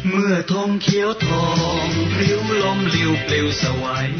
เมื่อธงเขียวทองริ้วลมลิ้วปลิวสวัย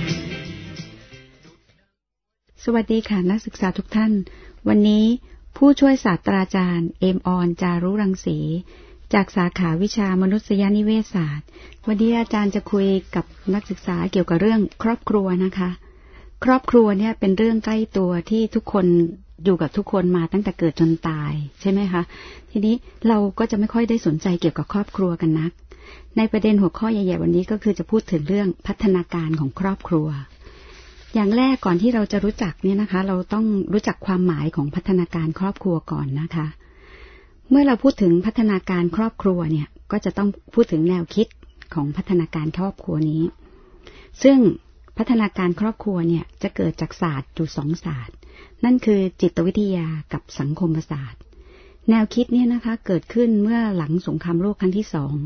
สวัสดีค่ะนักศึกษาทุกท่านวันนี้ผู้ช่วยศาสตราจารย์เอมออนจารุรังสีจากสาขาวิชามนุษยนิเวศศาสตร์วันนี้อาจารย์จะคุยกับนักศึกษาเกี่ยวกับเรื่องครอบครัวนะคะครอบครัวเนี่ยเป็นเรื่องใกล้ตัวที่ทุกคนอยู่กับทุกคนมาตั้งแต่เกิดจนตายใช่ไหมคะทีนี้เราก็จะไม่ค่อยได้สนใจเกี่ยวกับครอบครัวกันนักในประเด็นหัวข้อใหญ่ๆวันนี้ก็คือจะพูดถึงเรื่องพัฒนาการของครอบครัวอย่างแรกก่อนที่เราจะรู้จักเนี่ยนะคะเราต้องรู้จักความหมายของพัฒนาการครอบครัวก่อนนะคะเมื่อเราพูดถึงพัฒนาการครอบครัวเนี่ยก็จะต้องพูดถึงแนวคิดของพัฒนาการครอบครัวนี้ซึ่งพัฒนาการครอบครัวเนี่ยจะเกิดจากศาสตร์อยู่2ศาสตร์นั่นคือจิตวิทยากับสังคมศาสตร์แนวคิดเนี่ยนะคะเกิดขึ้นเมื่อหลังสงครามโลกครั้งที่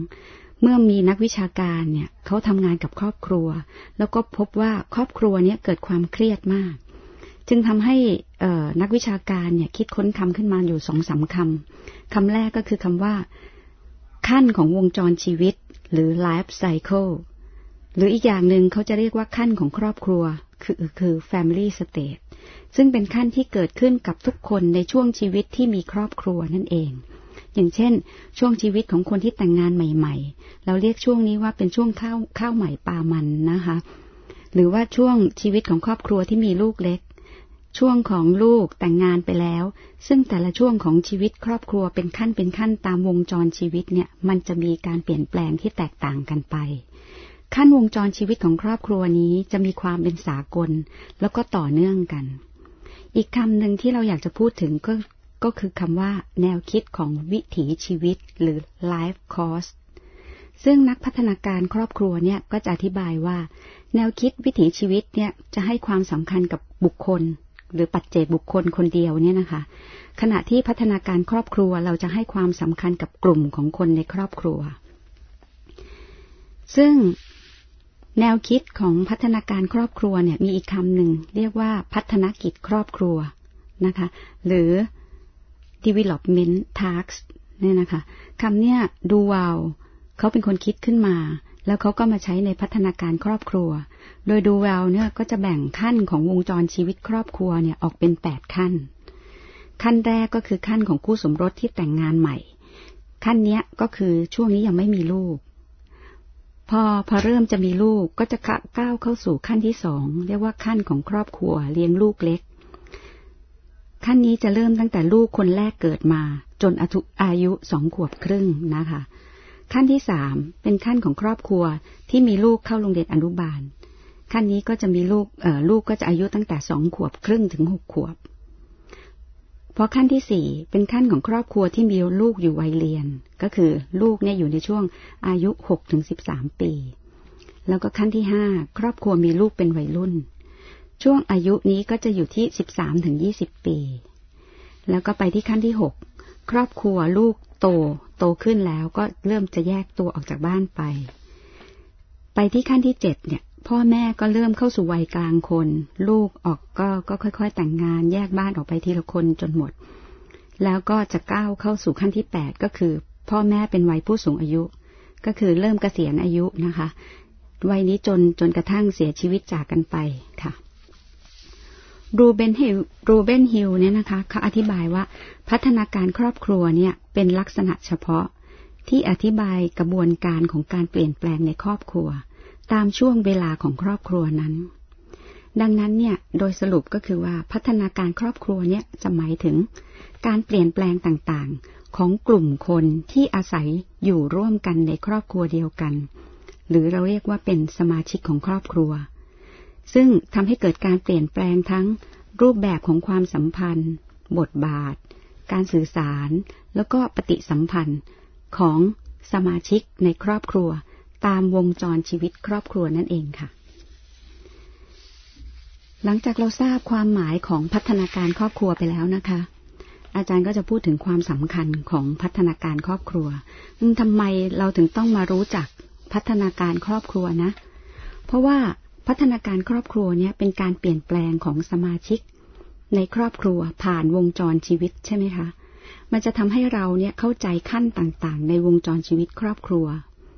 2เมื่อมีนักวิชาการเนี่ยเขาทำงานกับครอบครัวแล้วก็พบว่าครอบครัวเนี่ยเกิดความเครียดมากจึงทำให้นักวิชาการเนี่ยคิดค้นคำขึ้นมาอยู่ 2-3 คำแรกก็คือคำว่าขั้นของวงจรชีวิตหรือ life cycle หรืออีกอย่างหนึ่งเขาจะเรียกว่าขั้นของครอบครัวคือ family state ซึ่งเป็นขั้นที่เกิดขึ้นกับทุกคนในช่วงชีวิตที่มีครอบครัวนั่นเองอย่างเช่นช่วงชีวิตของคนที่แต่งงานใหม่ๆเราเรียกช่วงนี้ว่าเป็นช่วงข้าวใหม่ปลามันนะคะหรือว่าช่วงชีวิตของครอบครัวที่มีลูกเล็กช่วงของลูกแต่งงานไปแล้วซึ่งแต่ละช่วงของชีวิตครอบครัวเป็นขั้นตามวงจรชีวิตเนี่ยมันจะมีการเปลี่ยนแปลงที่แตกต่างกันไปขั้นวงจรชีวิตของครอบครัวนี้จะมีความเป็นสากลแล้วก็ต่อเนื่องกันอีกคำหนึ่งที่เราอยากจะพูดถึงก็คือคำว่าแนวคิดของวิถีชีวิตหรือ life course ซึ่งนักพัฒนาการครอบครัวเนี่ยก็จะอธิบายว่าแนวคิดวิถีชีวิตเนี่ยจะให้ความสำคัญกับบุคคลหรือปัจเจกบุคคลคนเดียวเนี่ยนะคะขณะที่พัฒนาการครอบครัวเราจะให้ความสำคัญกับกลุ่มของคนในครอบครัวซึ่งแนวคิดของพัฒนาการครอบครัวเนี่ยมีอีกคำหนึ่งเรียกว่าพัฒนกิจครอบครัวนะคะหรือ development tasks เนี่ยนะคะคำเนี้ยดูวาวเขาเป็นคนคิดขึ้นมาแล้วเขาก็มาใช้ในพัฒนาการครอบครัวโดยดูวาวเนี่ยก็จะแบ่งขั้นของวงจรชีวิตครอบครัวเนี่ยออกเป็น8ขั้นขั้นแรกก็คือขั้นของคู่สมรสที่แต่งงานใหม่ขั้นเนี้ยก็คือช่วงนี้ยังไม่มีลูกพอเริ่มจะมีลูกก็จะก้าวเข้าสู่ขั้นที่2เรียกว่าขั้นของครอบครัวเลี้ยงลูกเล็กขั้นนี้จะเริ่มตั้งแต่ลูกคนแรกเกิดมาจนอายุ2 ขวบครึ่งนะคะขั้นที่3เป็นขั้นของครอบครัวที่มีลูกเข้าโรงเรียนอนุบาลขั้นนี้ก็จะมีลูกก็จะอายุตั้งแต่2 ขวบครึ่งถึง6 ขวบพอขั้นที่4เป็นขั้นของครอบครัวที่มีลูกอยู่วัยเรียนก็คือลูกเนี่ยอยู่ในช่วงอายุ6 ถึง 13 ปีแล้วก็ขั้นที่5ครอบครัวมีลูกเป็นวัยรุ่นช่วงอายุนี้ก็จะอยู่ที่13 ถึง 20 ปีแล้วก็ไปที่ขั้นที่6ครอบครัวลูกโตขึ้นแล้วก็เริ่มจะแยกตัวออกจากบ้านไปที่ขั้นที่7เนี่ยพ่อแม่ก็เริ่มเข้าสู่วัยกลางคนลูกออกก็ค่อยๆแต่งงานแยกบ้านออกไปทีละคนจนหมดแล้วก็จะก้าวเข้าสู่ขั้นที่8ก็คือพ่อแม่เป็นวัยผู้สูงอายุก็คือเริ่มเกษียณอายุนะคะวัยนี้จนกระทั่งเสียชีวิตจากกันไปค่ะรูเบนฮิลเนี่ยนะคะเขาอธิบายว่าพัฒนาการครอบครัวเนี่ยเป็นลักษณะเฉพาะที่อธิบายกระบวนการของการเปลี่ยนแปลงในครอบครัวตามช่วงเวลาของครอบครัวนั้นดังนั้นเนี่ยโดยสรุปก็คือว่าพัฒนาการครอบครัวเนี่ยจะหมายถึงการเปลี่ยนแปลงต่างๆของกลุ่มคนที่อาศัยอยู่ร่วมกันในครอบครัวเดียวกันหรือเราเรียกว่าเป็นสมาชิกของครอบครัวซึ่งทำให้เกิดการเปลี่ยนแปลงทั้งรูปแบบของความสัมพันธ์บทบาทการสื่อสารแล้วก็ปฏิสัมพันธ์ของสมาชิกในครอบครัวตามวงจรชีวิตครอบครัวนั่นเองค่ะหลังจากเราทราบความหมายของพัฒนาการครอบครัวไปแล้วนะคะอาจารย์ก็จะพูดถึงความสำคัญของพัฒนาการครอบครัวทำไมเราถึงต้องมารู้จักพัฒนาการครอบครัวนะเพราะว่าพัฒนาการครอบครัวเนี่ยเป็นการเปลี่ยนแปลงของสมาชิกในครอบครัวผ่านวงจรชีวิตใช่ไหมคะมันจะทำให้เราเนี่ยเข้าใจขั้นต่างๆในวงจรชีวิตครอบครัว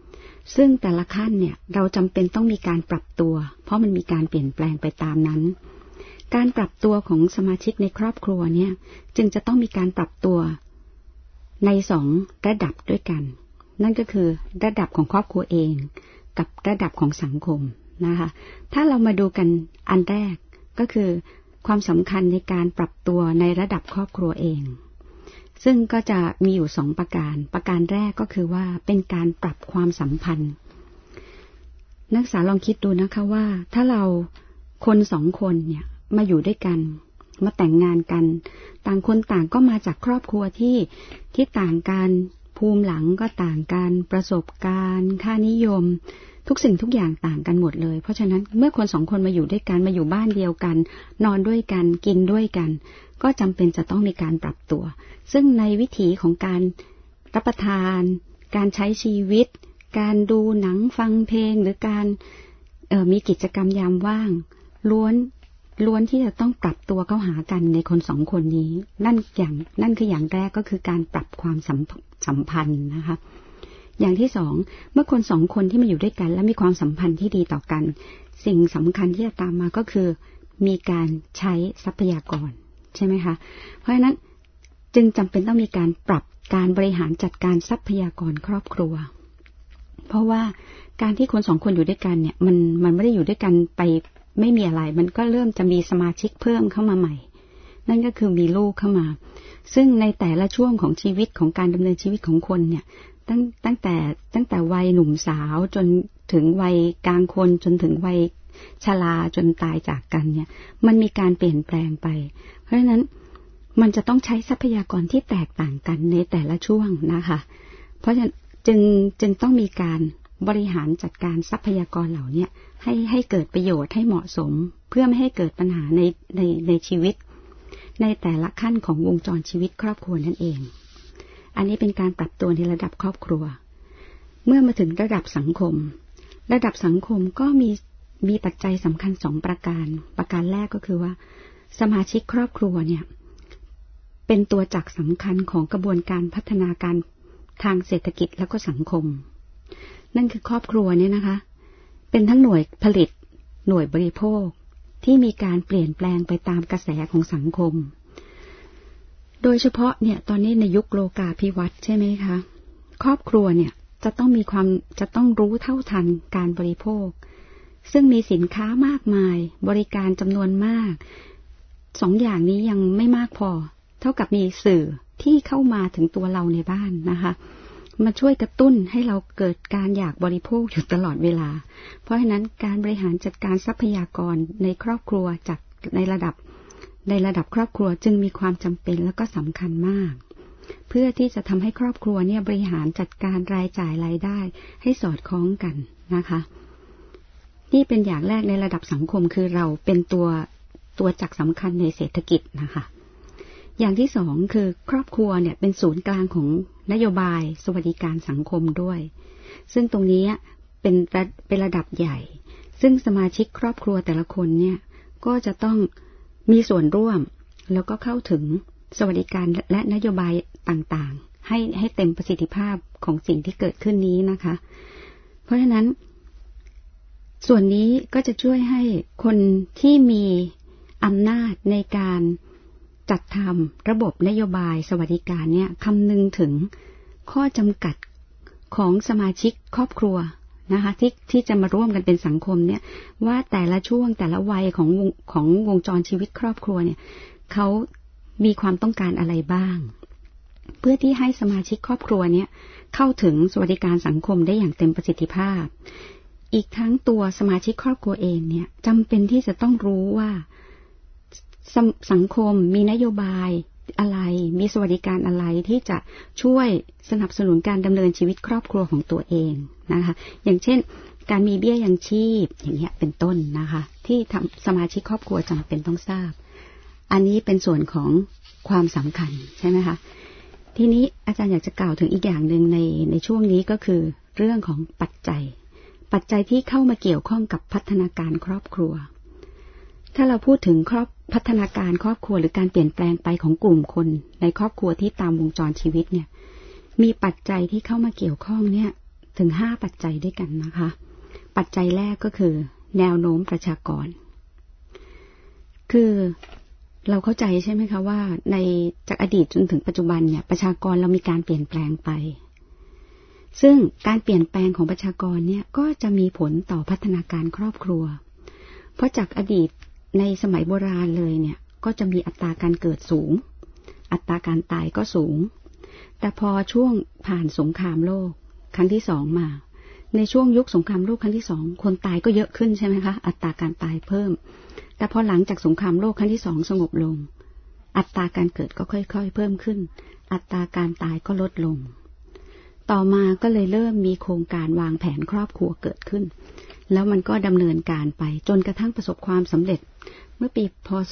ซึ่งแต่ละขั้นเนี่ยเราจำเป็นต้องมีการปรับตัวเพราะมันมีการเปลี่ยนแปลงไปตามนั้นการปรับตัวของสมาชิกในครอบครัวเนี่ยจึงจะต้องมีการปรับตัวใน2ระดับด้วยกันนั่นก็คือระดับของครอบครัวเองกับระดับของสังคมนะคะถ้าเรามาดูกันอันแรกก็คือความสำคัญในการปรับตัวในระดับครอบครัวเองซึ่งก็จะมีอยู่2ประการแรกก็คือว่าเป็นการปรับความสัมพันธ์นักศึกษาลองคิดดูนะคะว่าถ้าเราคน2คนเนี่ยมาอยู่ด้วยกันมาแต่งงานกันต่างคนต่างก็มาจากครอบครัวที่ต่างกันภูมิหลังก็ต่างกันประสบการณ์ค่านิยมทุกสิ่งทุกอย่างต่างกันหมดเลยเพราะฉะนั้นเมื่อคน2คนมาอยู่ด้วยกันมาอยู่บ้านเดียวกันนอนด้วยกันกินด้วยกันก็จำเป็นจะต้องมีการปรับตัวซึ่งในวิถีของการรับประทานการใช้ชีวิตการดูหนังฟังเพลงหรือการมีกิจกรรมยามว่างล้วนที่จะต้องปรับตัวเข้าหากันในคน2คนนี้นั่นคืออย่างแรกก็คือการปรับความสัมพันธ์นะคะอย่างที่2เมื่อคน2คนที่มาอยู่ด้วยกันและมีความสัมพันธ์ที่ดีต่อกันสิ่งสำคัญที่จะตามมาก็คือมีการใช้ทรัพยากรใช่ไหมคะเพราะฉะนั้นจึงจำเป็นต้องมีการปรับการบริหารจัดการทรัพยากรครอบครัวเพราะว่าการที่คน2คนอยู่ด้วยกันเนี่ยมันไม่ได้อยู่ด้วยกันไปไม่มีอะไรมันก็เริ่มจะมีสมาชิกเพิ่มเข้ามาใหม่นั่นก็คือมีลูกเข้ามาซึ่งในแต่ละช่วงของชีวิตของการดำเนินชีวิตของคนเนี่ยตั้งแต่วัยหนุ่มสาวจนถึงวัยกลางคนจนถึงวัยชราจนตายจากกันเนี่ยมันมีการเปลี่ยนแปลงไปเพราะฉะนั้นมันจะต้องใช้ทรัพยากรที่แตกต่างกันในแต่ละช่วงนะคะเพราะฉะนั้นจึงต้องมีการบริหารจัดการทรัพยากรเหล่านี้ให้เกิดประโยชน์ให้เหมาะสมเพื่อไม่ให้เกิดปัญหาในชีวิตในแต่ละขั้นของวงจรชีวิตครอบครัวนั่นเองอันนี้เป็นการปรับตัวในระดับครอบครัวเมื่อมาถึงระดับสังคมก็มีปัจจัยสำคัญ2ประการแรกก็คือว่าสมาชิกครอบครัวเนี่ยเป็นตัวจักรสำคัญของกระบวนการพัฒนาการทางเศรษฐกิจและก็สังคมนั่นคือครอบครัวเนี่ยนะคะเป็นทั้งหน่วยผลิตหน่วยบริโภคที่มีการเปลี่ยนแปลงไปตามกระแสของสังคมโดยเฉพาะเนี่ยตอนนี้ในยุคโลกาภิวัตน์ใช่ไหมคะครอบครัวเนี่ยจะต้องรู้เท่าทันการบริโภคซึ่งมีสินค้ามากมายบริการจำนวนมาก2อย่างนี้ยังไม่มากพอเท่ากับมีสื่อที่เข้ามาถึงตัวเราในบ้านนะคะมาช่วยกระตุ้นให้เราเกิดการอยากบริโภคอยู่ตลอดเวลาเพราะฉะนั้นการบริหารจัดการทรัพยากรในครอบครัวจากในระดับครอบครัวจึงมีความจำเป็นและก็สำคัญมากเพื่อที่จะทำให้ครอบครัวเนี่ยบริหารจัดการรายจ่ายรายได้ให้สอดคล้องกันนะคะนี่เป็นอย่างแรกในระดับสังคมคือเราเป็นตัวจักรสำคัญในเศรษฐกิจนะคะอย่างที่2คือครอบครัวเนี่ยเป็นศูนย์กลางของนโยบายสวัสดิการสังคมด้วยซึ่งตรงนี้เป็นระดับใหญ่ซึ่งสมาชิกครอบครัวแต่ละคนเนี่ยก็จะต้องมีส่วนร่วมแล้วก็เข้าถึงสวัสดิการและนโยบายต่างๆให้เต็มประสิทธิภาพของสิ่งที่เกิดขึ้นนี้นะคะเพราะฉะนั้นส่วนนี้ก็จะช่วยให้คนที่มีอำนาจในการจัดทำระบบนโยบายสวัสดิการเนี่ยคำนึงถึงข้อจำกัดของสมาชิกครอบครัวนะคะที่จะมาร่วมกันเป็นสังคมเนี่ยว่าแต่ละช่วงแต่ละวัยของวงจรชีวิตครอบครัวเนี่ยเขามีความต้องการอะไรบ้างเพื่อที่ให้สมาชิกครอบครัวเนี่ยเข้าถึงสวัสดิการสังคมได้อย่างเต็มประสิทธิภาพอีกทั้งตัวสมาชิกครอบครัวเองเนี่ยจำเป็นที่จะต้องรู้ว่าสังคมมีนโยบายอะไรมีสวัสดิการอะไรที่จะช่วยสนับสนุนการดำเนินชีวิตครอบครัวของตัวเองนะคะอย่างเช่นการมีเบี้ยยังชีพอย่างเงี้ยเป็นต้นนะคะที่สมาชิกครอบครัวจำเป็นต้องทราบอันนี้เป็นส่วนของความสำคัญใช่ไหมคะทีนี้อาจารย์อยากจะกล่าวถึงอีกอย่างหนึ่งในช่วงนี้ก็คือเรื่องของปัจจัยที่เข้ามาเกี่ยวข้องกับพัฒนาการครอบครัวถ้าเราพูดถึงพัฒนาการครอบครัวหรือการเปลี่ยนแปลงไปของกลุ่มคนในครอบครัวที่ตามวงจรชีวิตเนี่ยมีปัจจัยที่เข้ามาเกี่ยวข้องเนี่ยถึง5ปัจจัยด้วยกันนะคะปัจจัยแรกก็คือแนวโน้มประชากรคือเราเข้าใจใช่ไหมคะว่าในจากอดีตจนถึงปัจจุบันเนี่ยประชากรเรามีการเปลี่ยนแปลงไปซึ่งการเปลี่ยนแปลงของประชากรเนี่ยก็จะมีผลต่อพัฒนาการครอบครัวเพราะจากอดีตในสมัยโบราณเลยเนี่ยก็จะมีอัตราการเกิดสูงอัตราการตายก็สูงแต่พอช่วงผ่านสงครามโลกครั้งที่2มาในช่วงยุคสงครามโลกครั้งที่2คนตายก็เยอะขึ้นใช่ไหมคะอัตราการตายเพิ่มแต่พอหลังจากสงครามโลกครั้งที่2สงบลงอัตราการเกิดก็ค่อยๆเพิ่มขึ้นอัตราการตายก็ลดลงต่อมาก็เลยเริ่มมีโครงการวางแผนครอบครัวเกิดขึ้นแล้วมันก็ดำเนินการไปจนกระทั่งประสบความสำเร็จเมื่อปีพ.ศ.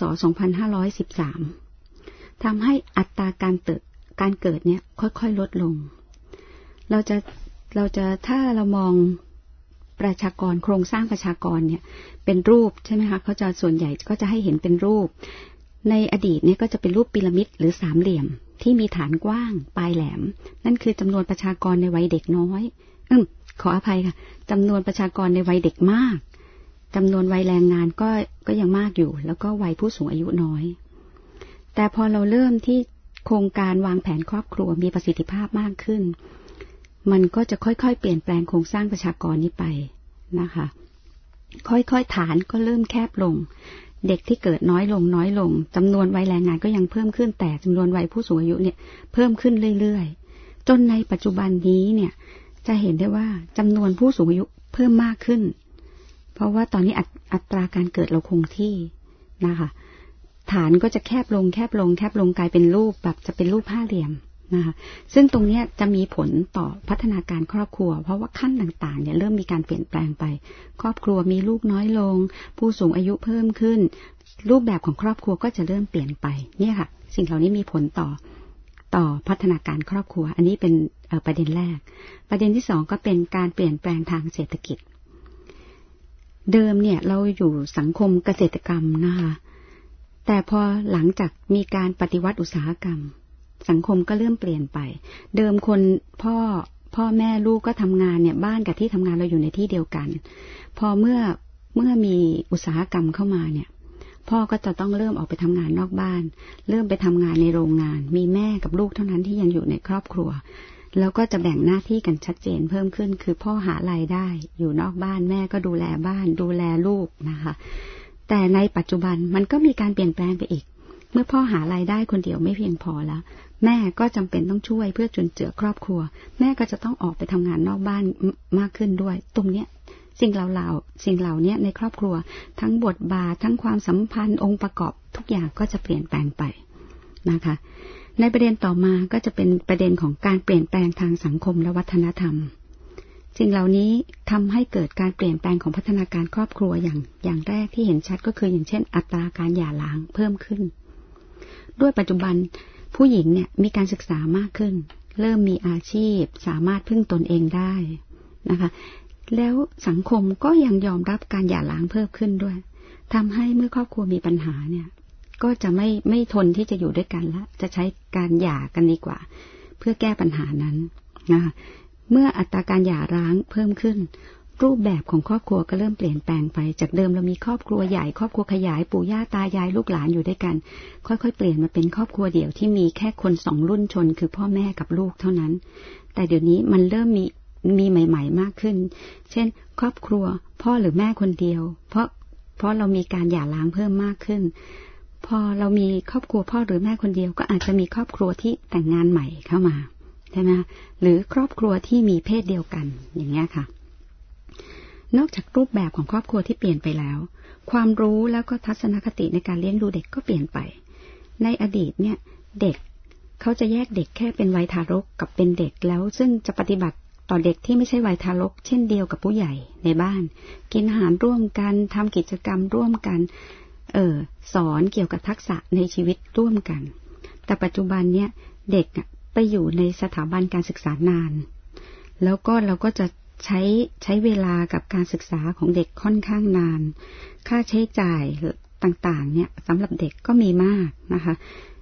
2513ทำให้อัตราการเกิดเนี่ยค่อยๆลดลงเราจะถ้าเรามองประชากรโครงสร้างประชากรเนี่ยเป็นรูปใช่ไหมคะเขาจะส่วนใหญ่ก็จะให้เห็นเป็นรูปในอดีตเนี่ยก็จะเป็นรูปพีระมิดหรือสามเหลี่ยมที่มีฐานกว้างปลายแหลมนั่นคือจำนวนประชากรในวัยเด็กน้อยขออภัยค่ะจำนวนประชากรในวัยเด็กมากจำนวนวัยแรงงานก็ยังมากอยู่แล้วก็วัยผู้สูงอายุน้อยแต่พอเราเริ่มที่โครงการวางแผนครอบครัวมีประสิทธิภาพมากขึ้นมันก็จะค่อยๆเปลี่ยนแปลงโครงสร้างประชากรนี้ไปนะคะค่อยๆฐานก็เริ่มแคบลงเด็กที่เกิดน้อยลงจำนวนวัยแรงงานก็ยังเพิ่มขึ้นแต่จำนวนวัยผู้สูงอายุเนี่ยเพิ่มขึ้นเรื่อยๆจนในปัจจุบันนี้เนี่ยจะเห็นได้ว่าจำนวนผู้สูงอายุเพิ่มมากขึ้นเพราะว่าตอนนี้อัตราการเกิดเราคงที่นะคะฐานก็จะแคบลงกลายเป็นรูปแบบจะเป็นรูปห้าเหลี่ยมนะคะซึ่งตรงนี้จะมีผลต่อพัฒนาการครอบครัวเพราะว่าขั้นต่างๆเนี่ยเริ่มมีการเปลี่ยนแปลงไปครอบครัวมีลูกน้อยลงผู้สูงอายุเพิ่มขึ้นรูปแบบของครอบครัวก็จะเริ่มเปลี่ยนไปเนี่ยค่ะสิ่งเหล่านี้มีผลต่อพัฒนาการครอบครัวอันนี้เป็นประเด็นแรกประเด็นที่2ก็เป็นการเปลี่ยนแปลงทางเศรษฐกิจเดิมเนี่ยเราอยู่สังคมเกษตรกรรมนะคะแต่พอหลังจากมีการปฏิวัติอุตสาหกรรมสังคมก็เริ่มเปลี่ยนไปเดิมคนพ่อแม่ลูกก็ทำงานเนี่ยบ้านกับที่ทำงานเราอยู่ในที่เดียวกันพอเมื่อมีอุตสาหกรรมเข้ามาเนี่ยพ่อก็จะต้องเริ่มออกไปทำงานนอกบ้านเริ่มไปทำงานในโรงงานมีแม่กับลูกเท่านั้นที่ยังอยู่ในครอบครัวแล้วก็จะแบ่งหน้าที่กันชัดเจนเพิ่มขึ้นคือพ่อหารายได้อยู่นอกบ้านแม่ก็ดูแลบ้านดูแลลูกนะคะแต่ในปัจจุบันมันก็มีการเปลี่ยนแปลงไปอีกเมื่อพ่อหารายได้คนเดียวไม่เพียงพอแล้วแม่ก็จำเป็นต้องช่วยเพื่อจุนเจือครอบครัวแม่ก็จะต้องออกไปทำงานนอกบ้านมากขึ้นด้วยตรงเนี้ยสิ่งเหล่านี้ในครอบครัวทั้งบทบาททั้งความสัมพันธ์องค์ประกอบทุกอย่างก็จะเปลี่ยนแปลงไปนะคะในประเด็นต่อมาก็จะเป็นประเด็นของการเปลี่ยนแปลงทางสังคมและวัฒนธรรมสิ่งเหล่านี้ทำให้เกิดการเปลี่ยนแปลงของพัฒนาการครอบครัวอย่างแรกที่เห็นชัดก็คืออย่างเช่นอัตราการหย่าร้างเพิ่มขึ้นด้วยปัจจุบันผู้หญิงเนี่ยมีการศึกษามากขึ้นเริ่มมีอาชีพสามารถพึ่งตนเองได้นะคะแล้วสังคมก็ยังยอมรับการหย่าร้างเพิ่มขึ้นด้วยทำให้เมื่อครอบครัวมีปัญหาเนี่ยก็จะไม่ทนที่จะอยู่ด้วยกันแล้วจะใช้การหย่ากันดีกว่าเพื่อแก้ปัญหานั้นนะคะเมื่ออัตราการหย่าร้างเพิ่มขึ้นรูปแบบของครอบครัวก็เริ่มเปลี่ยนแปลงไปจากเดิมเรามีครอบครัวใหญ่ครอบครัวขยายปู่ย่าตายายลูกหลานอยู่ด้วยกันค่อยๆเปลี่ยนมาเป็นครอบครัวเดี่ยวที่มีแค่คน2รุ่นชนคือพ่อแม่กับลูกเท่านั้นแต่เดี๋ยวนี้มันเริ่มมีใหม่ๆมากขึ้นเช่นครอบครัวพ่อหรือแม่คนเดียวเพราะเรามีการหย่าร้างเพิ่มมากขึ้นพอเรามีครอบครัวพ่อหรือแม่คนเดียวก็อาจจะมีครอบครัวที่แต่งงานใหม่เข้ามาใช่ไหมหรือครอบครัวที่มีเพศเดียวกันอย่างเงี้ยค่ะนอกจากรูปแบบของครอบครัวที่เปลี่ยนไปแล้วความรู้แล้วก็ทัศนคติในการเลี้ยงดูเด็กก็เปลี่ยนไปในอดีตเนี่ยเด็กเขาจะแยกเด็กแค่เป็นวัยทารกกับเป็นเด็กแล้วซึ่งจะปฏิบัติต่อเด็กที่ไม่ใช่วัยทารกเช่นเดียวกับผู้ใหญ่ในบ้านกินอาหารร่วมกันทำกิจกรรมร่วมกันสอนเกี่ยวกับทักษะในชีวิตร่วมกันแต่ปัจจุบันเนี่ยเด็กไปอยู่ในสถาบันการศึกษานานแล้วก็เราก็จะใช้เวลากับการศึกษาของเด็กค่อนข้างนานค่าใช้จ่ายต่างๆเนี่ยสำหรับเด็กก็มีมากนะคะ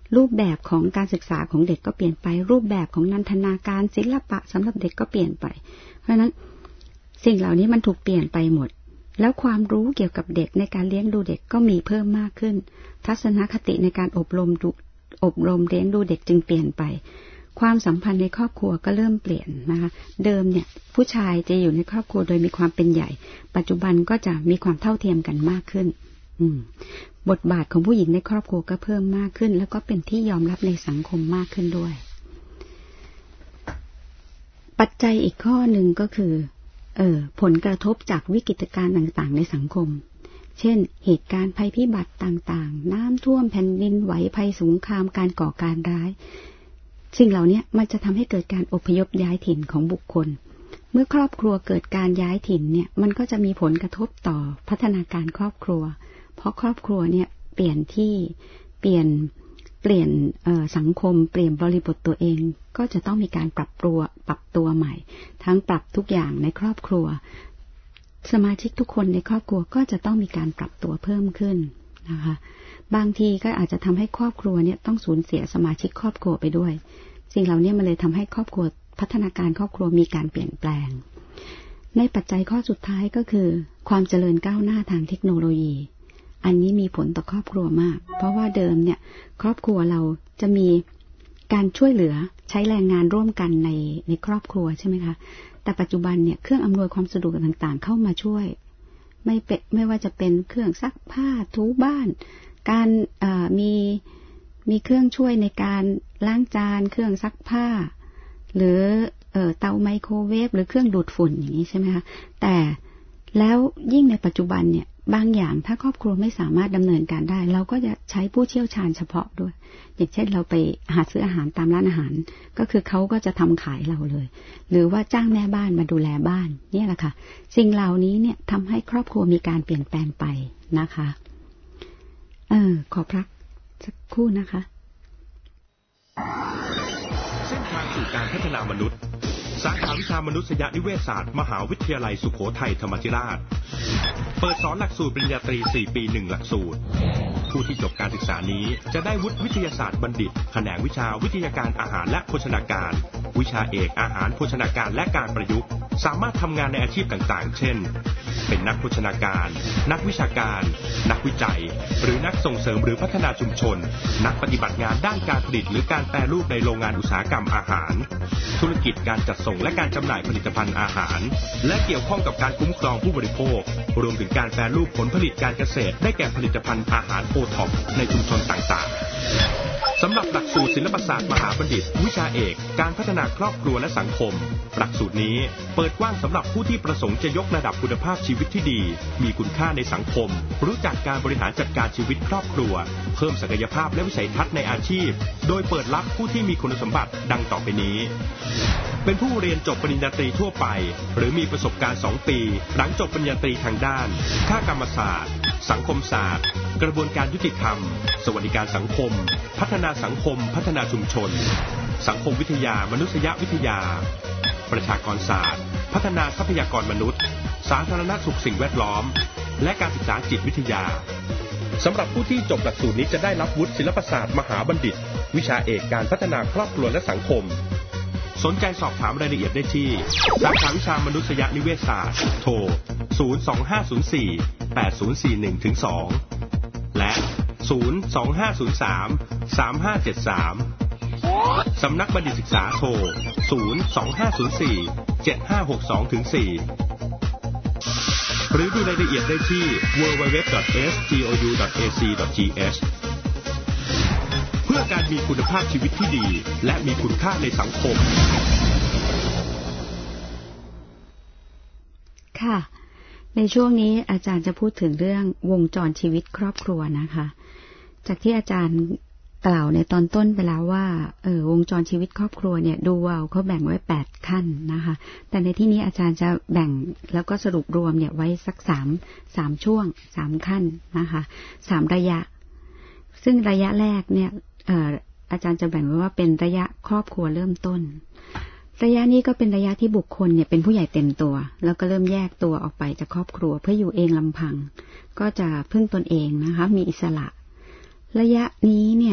รูปแบบของการศึกษาของเด็กก็เปลี่ยนไปรูปแบบของนันทนาการศิลปะสำหรับเด็กก็เปลี่ยนไปเพราะฉะนั้นสิ่งเหล่านี้มันถูกเปลี่ยนไปหมดแล้วความรู้เกี่ยวกับเด็กในการเลี้ยงดูเด็กก็มีเพิ่มมากขึ้นทัศนคติในการอบรมเลี้ยงดูเด็กจึงเปลี่ยนไปความสัมพันธ์ในครอบครัวก็เริ่มเปลี่ยนนะคะเดิมเนี่ยผู้ชายจะอยู่ในครอบครัวโดยมีความเป็นใหญ่ปัจจุบันก็จะมีความเท่าเทียมกันมากขึ้นบทบาทของผู้หญิงในครอบครัวก็เพิ่มมากขึ้นแล้วก็เป็นที่ยอมรับในสังคมมากขึ้นด้วยปัจจัยอีกข้อหนึ่งก็คือผลกระทบจากวิกฤตการณ์ต่างๆในสังคมเช่นเหตุการณ์ภัยพิบัติต่างๆน้ำท่วมแผ่นดินไหวภัยสงครามการก่อการร้ายสิ่งเหล่านี้มันจะทำให้เกิดการอพยพย้ายถิ่นของบุคคลเมื่อครอบครัวเกิดการย้ายถิ่นเนี่ยมันก็จะมีผลกระทบต่อพัฒนาการครอบครัวเพราะครอบครัวเนี่ยเปลี่ยนที่เปลี่ยนสังคมเปลี่ยนบริบทตัวเองก็จะต้องมีการปรับตัวใหม่ทั้งปรับทุกอย่างในครอบครัวสมาชิกทุกคนในครอบครัวก็จะต้องมีการปรับตัวเพิ่มขึ้นนะคะบางทีก็อาจจะทำให้ครอบครัวเนี่ยต้องสูญเสียสมาชิกครอบครัวไปด้วยสิ่งเหล่านี้มันเลยทำให้ครอบครัวพัฒนาการครอบครัวมีการเปลี่ยนแปลงในปัจจัยข้อสุดท้ายก็คือความเจริญก้าวหน้าทางเทคโนโลยีอันนี้มีผลต่อครอบครัวมากเพราะว่าเดิมเนี่ยครอบครัวเราจะมีการช่วยเหลือใช้แรงงานร่วมกันในครอบครัวใช่ไหมคะแต่ปัจจุบันเนี่ยเครื่องอำนวยความสะดวกต่างๆเข้ามาช่วยไม่ว่าจะเป็นเครื่องซักผ้าถูบ้านการมีเครื่องช่วยในการล้างจานเครื่องซักผ้าหรือเตาไมโครเวฟหรือเครื่องดูดฝุ่นอย่างนี้ใช่ไหมคะแต่แล้วยิ่งในปัจจุบันเนี่ยบางอย่างถ้าครอบครัวไม่สามารถดำเนินการได้เราก็จะใช้ผู้เชี่ยวชาญเฉพาะด้วยอย่างเช่นเราไปหาซื้ออาหารตามร้านอาหารก็คือเขาก็จะทำขายเราเลยหรือว่าจ้างแม่บ้านมาดูแลบ้านเนี่ยแหละค่ะสิ่งเหล่านี้เนี่ยทำให้ครอบครัวมีการเปลี่ยนแปลงไปนะคะขอพักสักครู่นะคะเส้นทางสู่การพัฒนามนุษย์สาขาวิชามนุษยนิเวศศาสตร์มหาวิทยาลัยสุโขทัยธรรมาธิราชเปิดสอนหลักสูตรปริญญาตรี4 ปี 1 หลักสูตรผู้ที่จบการศึกษานี้จะได้วุฒิวิทยาศาสตร์บัณฑิตแขนงวิชาวิทยาการอาหารและโภชนาการวิชาเอกอาหารโภชนาการและการประยุกต์สามารถทำงานในอาชีพต่างๆเช่นเป็นนักโภชนาการนักวิชาการนักวิจัยหรือนักส่งเสริมหรือพัฒนาชุมชนนักปฏิบัติงานด้านการผลิตหรือการแปรรูปในโรงงานอุตสาหกรรมอาหารธุรกิจการจัดส่งและการจำหน่ายผลิตภัณฑ์อาหารและเกี่ยวข้องกับการคุ้มครองผู้บริโภครวมถึงการแปรรูปผลผลิตการเกษตรได้แก่ผลิตภัณฑ์อาหารโอท็อปในชุมชนต่างๆสำหรับหลักสูตรศิลปศาสตร์มหาบัณฑิตวิชาเอกการพัฒนาครอบครัวและสังคมหลักสูตรนี้เปิดกว้างสำหรับผู้ที่ประสงค์จะยกระดับคุณภาพชีวิตที่ดีมีคุณค่าในสังคมรู้จักการบริหารจัดการชีวิตครอบครัวเพิ่มศักยภาพและวิสัยทัศน์ในอาชีพโดยเปิดรับผู้ที่มีคุณสมบัติดังต่อไปนี้เป็นผู้เรียนจบปริญญาตรีทั่วไปหรือมีประสบการณ์2 ปีหลังจบปริญญาตรีทางด้านค่ากรรมศาสตร์สังคมศาสตร์กระบวนการยุติธรรมสวัสดิการสังคมพัฒนาสังคมพัฒนาชุมชนสังคมวิทยามนุษยวิทยาประชากรศาสตร์พัฒนาทรัพยากรมนุษย์สาธารณสุขสิ่งแวดล้อมและการศึกษาจิตวิทยาสำหรับผู้ที่จบหลักสูตรนี้จะได้รับวุฒิศิลปศาสตร์มหาบัณฑิตวิชาเอกการพัฒนาครอบครัวและสังคมสนใจสอบถามรายละเอียดได้ที่สาขาวิชามนุษยนิเวศศาสตร์โทร 02504-8041-2 และ 02503-3573 สำนักบัณฑิตศึกษาโทร 02504-7562-4 หรือดูรายละเอียดได้ที่ www.sgou.ac.th เพื่อการมีคุณภาพชีวิตที่ดีและมีคุณค่าในสังคมค่ะในช่วงนี้อาจารย์จะพูดถึงเรื่องวงจรชีวิตครอบครัวนะคะจากที่อาจารย์กล่าวในตอนต้นไปแล้วว่าวงจรชีวิตครอบครัวเนี่ยดูว่าเขาแบ่งไว้8ขั้นนะคะแต่ในที่นี้อาจารย์จะแบ่งแล้วก็สรุปรวมเนี่ยไว้สัก3ช่วง3ขั้นนะคะ3ระยะซึ่งระยะแรกเนี่ยอาจารย์จะแบ่งไว้ว่าเป็นระยะครอบครัวเริ่มต้นระยะนี้ก็เป็นระยะที่บุคคลเนี่ยเป็นผู้ใหญ่เต็มตัวแล้วก็เริ่มแยกตัวออกไปจากครอบครัวเพื่ออยู่เองลำพังก็จะพึ่งตนเองนะคะมีอิสระระยะนี้เนี่ย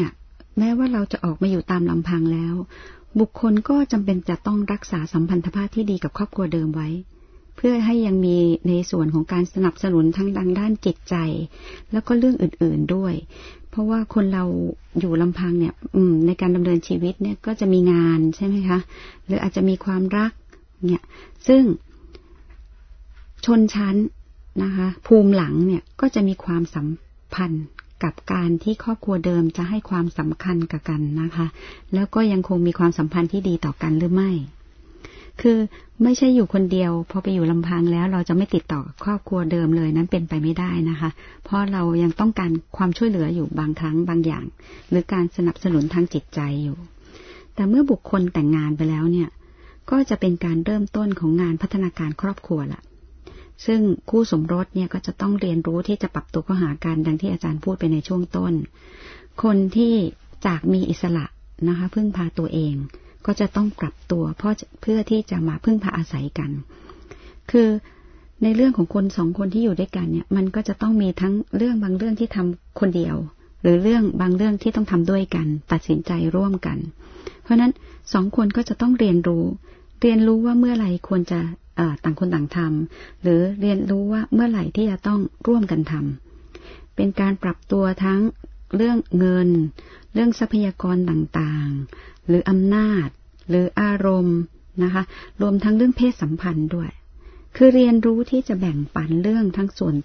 แม้ว่าเราจะออกมาอยู่ตามลำพังแล้วบุคคลก็จำเป็นจะต้องรักษาสัมพันธภาพที่ดีกับครอบครัวเดิมไว้เพื่อให้ยังมีในส่วนของการสนับสนุนทั้งด้านจิตใจแล้วก็เรื่องอื่นๆด้วยเพราะว่าคนเราอยู่ลำพังเนี่ยในการดำเนินชีวิตเนี่ยก็จะมีงานใช่ไหมคะหรืออาจจะมีความรักเนี่ยซึ่งชนชั้นนะคะภูมิหลังเนี่ยก็จะมีความสัมพันธ์กับการที่ครอบครัวเดิมจะให้ความสำคัญกับกันนะคะแล้วก็ยังคงมีความสัมพันธ์ที่ดีต่อกันหรือไม่คือไม่ใช่อยู่คนเดียวพอไปอยู่ลำพังแล้วเราจะไม่ติดต่อกับครอบครัวเดิมเลยนั้นเป็นไปไม่ได้นะคะเพราะเรายังต้องการความช่วยเหลืออยู่บางครั้งบางอย่างหรือการสนับสนุนทางจิตใจอยู่แต่เมื่อบุคคลแต่งงานไปแล้วเนี่ยก็จะเป็นการเริ่มต้นของงานพัฒนาการครอบครัวละซึ่งคู่สมรสเนี่ยก็จะต้องเรียนรู้ที่จะปรับตัวเข้าหากันดังที่อาจารย์พูดไปในช่วงต้นคนที่จากมีอิสระนะคะพึ่งพาตัวเองก็จะต้องปรับตัวเพื่อที่จะมาพึ่งพาอาศัยกันคือในเรื่องของคนสองคนที่อยู่ด้วยกันเนี่ยมันก็จะต้องมีทั้งเรื่องบางเรื่องที่ทำคนเดียวหรือเรื่องบางเรื่องที่ต้องทำด้วยกันตัดสินใจร่วมกันเพราะนั้นสองคนก็จะต้องเรียนรู้ว่าเมื่อไหร่ควรจะต่างคนต่างทำหรือเรียนรู้ว่าเมื่อไหร่ที่จะต้องร่วมกันทำเป็นการปรับตัวทั้งเรื่องเงินเรื่องทรัพยากรต่างๆหรืออำนาจหรืออารมณ์นะคะรวมทั้งเรื่องเพศสัมพันธ์ด้วยคือเรียนรู้ที่จะแบ่งปันเรื่องทั้งส่วน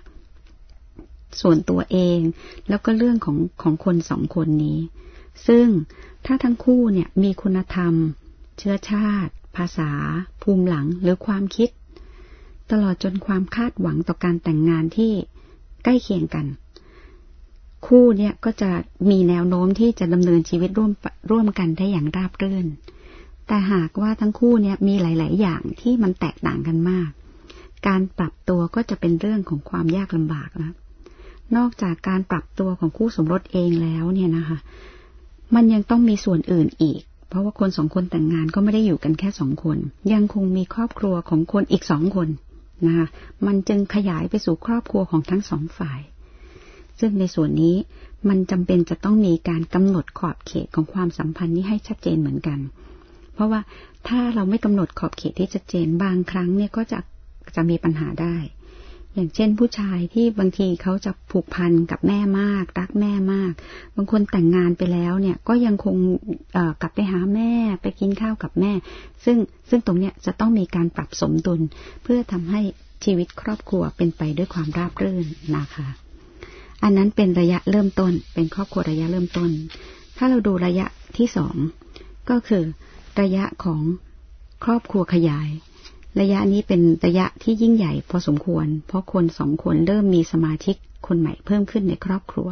ตัวเองแล้วก็เรื่องของคนสองคนนี้ซึ่งถ้าทั้งคู่เนี่ยมีคุณธรรมเชื้อชาติภาษาภูมิหลังหรือความคิดตลอดจนความคาดหวังต่อการแต่งงานที่ใกล้เคียงกันคู่เนี่ยก็จะมีแนวโน้มที่จะดำเนินชีวิตร่วมกันได้อย่างราบรื่นแต่หากว่าทั้งคู่เนี่ยมีหลายๆอย่างที่มันแตกต่างกันมากการปรับตัวก็จะเป็นเรื่องของความยากลำบากนะนอกจากการปรับตัวของคู่สมรสเองแล้วเนี่ยนะคะมันยังต้องมีส่วนอื่นอีกเพราะว่าคนสองคนแต่งงานก็ไม่ได้อยู่กันแค่สองคนยังคงมีครอบครัวของคนอีกสองคนนะคะมันจึงขยายไปสู่ครอบครัวของทั้งสองฝ่ายซึ่งในส่วนนี้มันจำเป็นจะต้องมีการกำหนดขอบเขตของความสัมพันธ์นี้ให้ชัดเจนเหมือนกันเพราะว่าถ้าเราไม่กำหนดขอบเขตที่ชัดเจนบางครั้งเนี่ยก็จะมีปัญหาได้อย่างเช่นผู้ชายที่บางทีเขาจะผูกพันกับแม่มากรักแม่มากบางคนแต่งงานไปแล้วเนี่ยก็ยังคงกลับไปหาแม่ไปกินข้าวกับแม่ซึ่งตรงเนี้ยจะต้องมีการปรับสมดุลเพื่อทำให้ชีวิตครอบครัวเป็นไปด้วยความราบรื่นนะคะอันนั้นเป็นระยะเริ่มต้นเป็นครอบครัวระยะเริ่มต้นถ้าเราดูระยะที่สองก็คือระยะของครอบครัวขยายระยะนี้เป็นระยะที่ยิ่งใหญ่พอสมควรเพราะคนสองคนเริ่มมีสมาชิกคนใหม่เพิ่มขึ้นในครอบครัว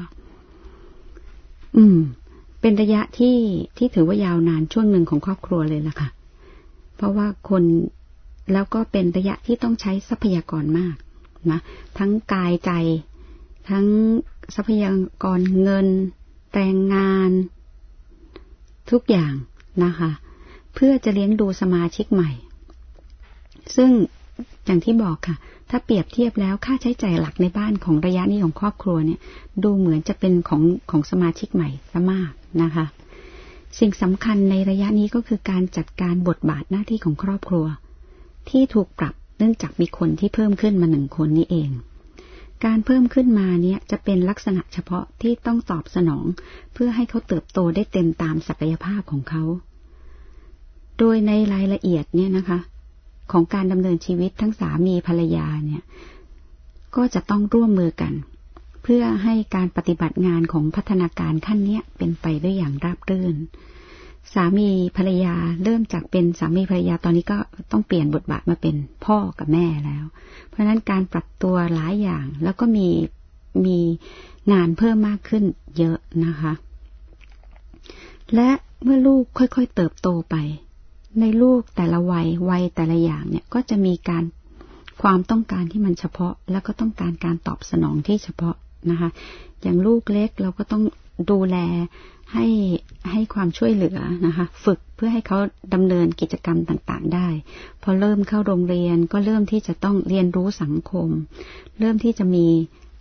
เป็นระยะที่ถือว่ายาวนานช่วงหนึ่งของครอบครัวเลยล่ะค่ะเพราะว่าคนแล้วก็เป็นระยะที่ต้องใช้ทรัพยากรมากนะทั้งกายใจทั้งทรัพยากรเงินแรงงานทุกอย่างนะคะเพื่อจะเลี้ยงดูสมาชิกใหม่ซึ่งอย่างที่บอกค่ะถ้าเปรียบเทียบแล้วค่าใช้จ่ายหลักในบ้านของระยะนี้ของครอบครัวเนี่ยดูเหมือนจะเป็นของสมาชิกใหม่ซะมากนะคะสิ่งสำคัญในระยะนี้ก็คือการจัดการบทบาทหน้าที่ของครอบครัวที่ถูกปรับเนื่องจากมีคนที่เพิ่มขึ้นมา1 คนนี้เองการเพิ่มขึ้นมาเนี่ยจะเป็นลักษณะเฉพาะที่ต้องตอบสนองเพื่อให้เขาเติบโตได้เต็มตามศักยภาพของเขาโดยในรายละเอียดเนี่ยนะคะของการดำเนินชีวิตทั้งสามีภรรยาเนี่ยก็จะต้องร่วมมือกันเพื่อให้การปฏิบัติงานของพัฒนาการขั้นนี้เป็นไปได้อย่างราบรื่นสามีภรรยาเริ่มจากเป็นสามีภรรยาตอนนี้ก็ต้องเปลี่ยนบทบาทมาเป็นพ่อกับแม่แล้วเพราะฉะนั้นการปรับตัวหลายอย่างแล้วก็มีงานเพิ่มมากขึ้นเยอะนะคะและเมื่อลูกค่อยๆเติบโตไปในลูกแต่ละวัยแต่ละอย่างเนี่ยก็จะมีความต้องการที่มันเฉพาะแล้วก็ต้องการตอบสนองที่เฉพาะนะคะอย่างลูกเล็กเราก็ต้องดูแลให้ความช่วยเหลือนะคะฝึกเพื่อให้เขาดำเนินกิจกรรมต่างๆได้พอเริ่มเข้าโรงเรียนก็เริ่มที่จะต้องเรียนรู้สังคมเริ่มที่จะมี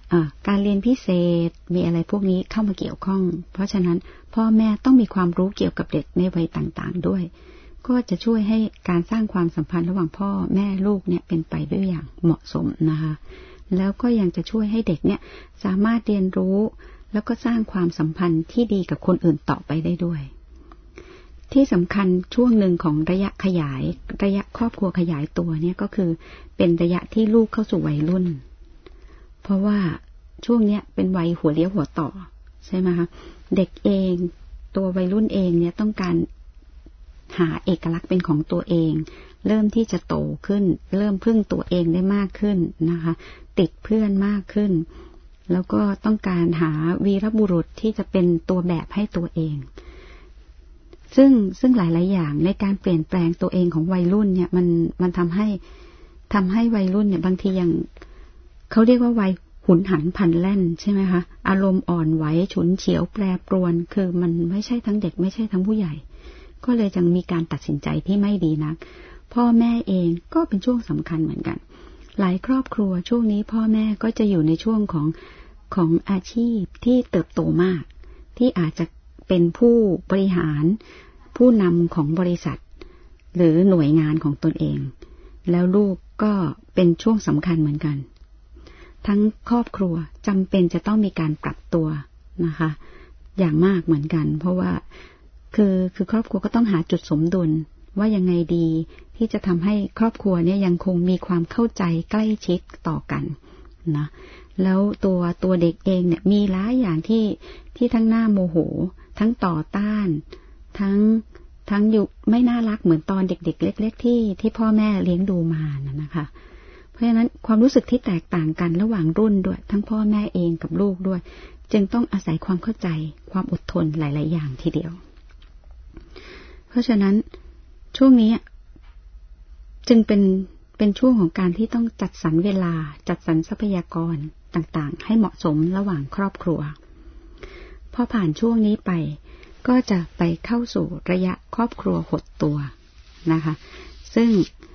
การเรียนพิเศษมีอะไรพวกนี้เข้ามาเกี่ยวข้องเพราะฉะนั้นพ่อแม่ต้องมีความรู้เกี่ยวกับเด็กในวัยต่างๆด้วยก็จะช่วยให้การสร้างความสัมพันธ์ระหว่างพ่อแม่ลูกเนี่ยเป็นไปด้วยอย่างเหมาะสมนะคะแล้วก็ยังจะช่วยให้เด็กเนี่ยสามารถเรียนรู้แล้วก็สร้างความสัมพันธ์ที่ดีกับคนอื่นต่อไปได้ด้วยที่สำคัญช่วงหนึ่งของระยะครอบครัวขยายตัวเนี่ยก็คือเป็นระยะที่ลูกเข้าสู่วัยรุ่นเพราะว่าช่วงนี้เป็นวัยหัวเลี้ยวหัวต่อใช่ไหมคะเด็กเองตัววัยรุ่นเองเนี่ยต้องการหาเอกลักษณ์เป็นของตัวเองเริ่มที่จะโตขึ้นเริ่มพึ่งตัวเองได้มากขึ้นนะคะติดเพื่อนมากขึ้นแล้วก็ต้องการหาวีรบุรุษที่จะเป็นตัวแบบให้ตัวเองซึ่งหลายๆอย่างในการเปลี่ยนแปลงตัวเองของวัยรุ่นเนี่ยมันทำให้วัยรุ่นเนี่ยบางทียังเขาเรียกว่าวัยหุนหันพลันแล่นใช่ไหมคะอารมณ์อ่อนไหวฉุนเฉียวแปรปรวนคือมันไม่ใช่ทั้งเด็กไม่ใช่ทั้งผู้ใหญ่ก็เลยยังมีการตัดสินใจที่ไม่ดีนักพ่อแม่เองก็เป็นช่วงสำคัญเหมือนกันหลายครอบครัวช่วงนี้พ่อแม่ก็จะอยู่ในช่วงของอาชีพที่เติบโตมากที่อาจจะเป็นผู้บริหารผู้นำของบริษัทหรือหน่วยงานของตนเองแล้วลูกก็เป็นช่วงสำคัญเหมือนกันทั้งครอบครัวจำเป็นจะต้องมีการปรับตัวนะคะอย่างมากเหมือนกันเพราะว่าคือครอบครัวก็ต้องหาจุดสมดุลว่ายังไงดีที่จะทำให้ครอบครัวเนี่ยยังคงมีความเข้าใจใกล้ชิดต่อกันนะแล้วตัวเด็กเองเนี่ยมีหลายอย่างที่ทั้งน่าโมโหทั้งต่อต้านทั้งอยู่ไม่น่ารักเหมือนตอนเด็กๆเล็กๆที่พ่อแม่เลี้ยงดูมานะคะเพราะฉะนั้นความรู้สึกที่แตกต่างกันระหว่างรุ่นด้วยทั้งพ่อแม่เองกับลูกด้วยจึงต้องอาศัยความเข้าใจความอดทนหลายๆอย่างทีเดียวเพราะฉะนั้นช่วงนี้จึงเป็นช่วงของการที่ต้องจัดสรรเวลาจัดสรรทรัพยากรต่างๆให้เหมาะสมระหว่างครอบครัวพอผ่านช่วงนี้ไปก็จะไปเข้าสู่ระยะครอบครัวหดตัวนะคะซึ่ง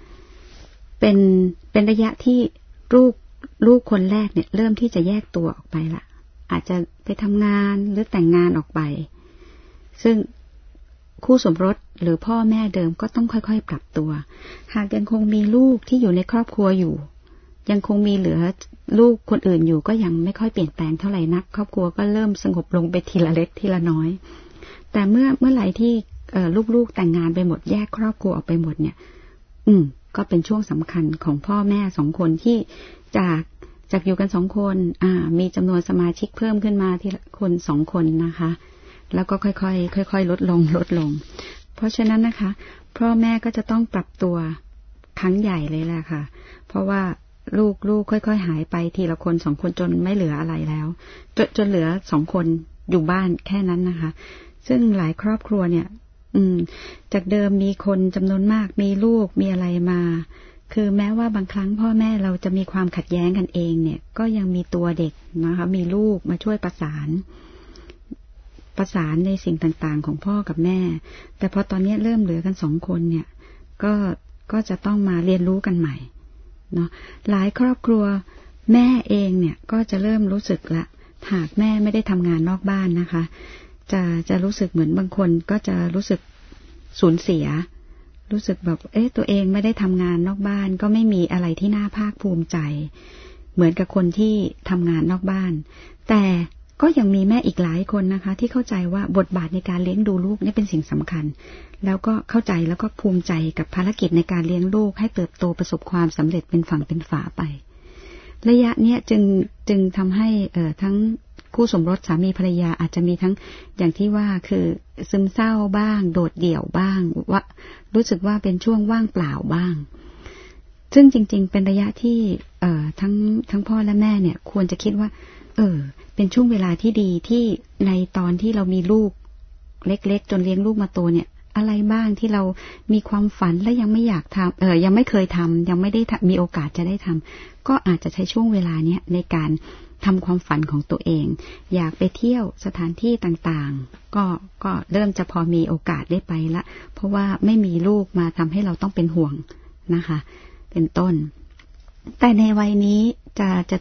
เป็นระยะที่ลูกคนแรกเนี่ยเริ่มที่จะแยกตัวออกไปละอาจจะไปทำงานหรือแต่งงานออกไปซึ่งคู่สมรสหรือพ่อแม่เดิมก็ต้องค่อยๆปรับตัวหากยังคงมีลูกที่อยู่ในครอบครัวอยู่ยังคงมีเหลือลูกคนอื่นอยู่ก็ยังไม่ค่อยเปลี่ยนแปลงเท่าไหร่นักครอบครัวก็เริ่มสงบลงไปทีละเล็กทีละน้อยแต่เมื่อไหร่ที่ลูกๆแต่งงานไปหมดแยกครอบครัวออกไปหมดเนี่ยก็เป็นช่วงสำคัญของพ่อแม่2 คนที่จากอยู่กัน2 คนมีจำนวนสมาชิกเพิ่มขึ้นมาทีละคน2 คนนะคะแล้วก็ค่อยๆลดลงเพราะฉะนั้นนะคะพ่อแม่ก็จะต้องปรับตัวครั้งใหญ่เลยแหละค่ะเพราะว่าลูกค่อยๆหายไปทีละคน2 คนจนไม่เหลืออะไรแล้วจนเหลือ2 คนอยู่บ้านแค่นั้นนะคะซึ่งหลายครอบครัวเนี่ยจากเดิมมีคนจำนวนมากมีลูกมีอะไรมาคือแม้ว่าบางครั้งพ่อแม่เราจะมีความขัดแย้งกันเองเนี่ยก็ยังมีตัวเด็กนะคะมีลูกมาช่วยประสานในสิ่งต่างๆของพ่อกับแม่แต่พอตอนนี้เริ่มเหลือกัน2 คนเนี่ยก็จะต้องมาเรียนรู้กันใหม่เนาะหลายครอบครัวแม่เองเนี่ยก็จะเริ่มรู้สึกละหากแม่ไม่ได้ทำงานนอกบ้านนะคะจะรู้สึกเหมือนบางคนก็จะรู้สึกสูญเสียรู้สึกแบบตัวเองไม่ได้ทำงานนอกบ้านก็ไม่มีอะไรที่น่าภาคภูมิใจเหมือนกับคนที่ทำงานนอกบ้านแต่ก็ยังมีแม่อีกหลายคนนะคะที่เข้าใจว่าบทบาทในการเลี้ยงดูลูกนี่เป็นสิ่งสำคัญแล้วก็เข้าใจแล้วก็ภูมิใจกับภารกิจในการเลี้ยงลูกให้เติบโตประสบความสำเร็จเป็นฝั่งเป็นฝาไประยะเนี้ยจึงทำให้ทั้งคู่สมรสสามีภรรยาอาจจะมีทั้งอย่างที่ว่าคือซึมเศร้าบ้างโดดเดี่ยวบ้างว่ารู้สึกว่าเป็นช่วงว่างเปล่าบ้างซึ่งจริงๆเป็นระยะที่ทั้งพ่อและแม่เนี่ยควรจะคิดว่าเป็นช่วงเวลาที่ดีที่ในตอนที่เรามีลูกเล็กๆจนเลี้ยงลูกมาโตเนี่ยอะไรบ้างที่เรามีความฝันและยังไม่อยากทำยังไม่เคยทำยังไม่ได้มีโอกาสจะได้ทำก็อาจจะใช้ช่วงเวลาเนี้ยในการทำความฝันของตัวเองอยากไปเที่ยวสถานที่ต่างๆก็เริ่มจะพอมีโอกาสได้ไปละเพราะว่าไม่มีลูกมาทำให้เราต้องเป็นห่วงนะคะเป็นต้นแต่ในวัยนี้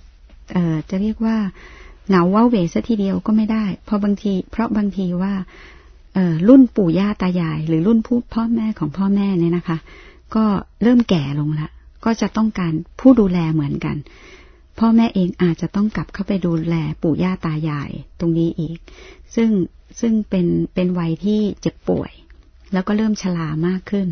จะเรียกว่าเหงาว้าเหวซะทีเดียวก็ไม่ได้เพราะบางทีว่ารุ่นปู่ย่าตายายหรือรุ่นพ่อแม่ของพ่อแม่เนี่ยนะคะก็เริ่มแก่ลงละก็จะต้องการผู้ดูแลเหมือนกันพ่อแม่เองอาจจะต้องกลับเข้าไปดูแลปู่ย่าตายายตรงนี้อีกซึ่งเป็นวัยที่เจ็บป่วยแล้วก็เริ่มชรามากขึ้น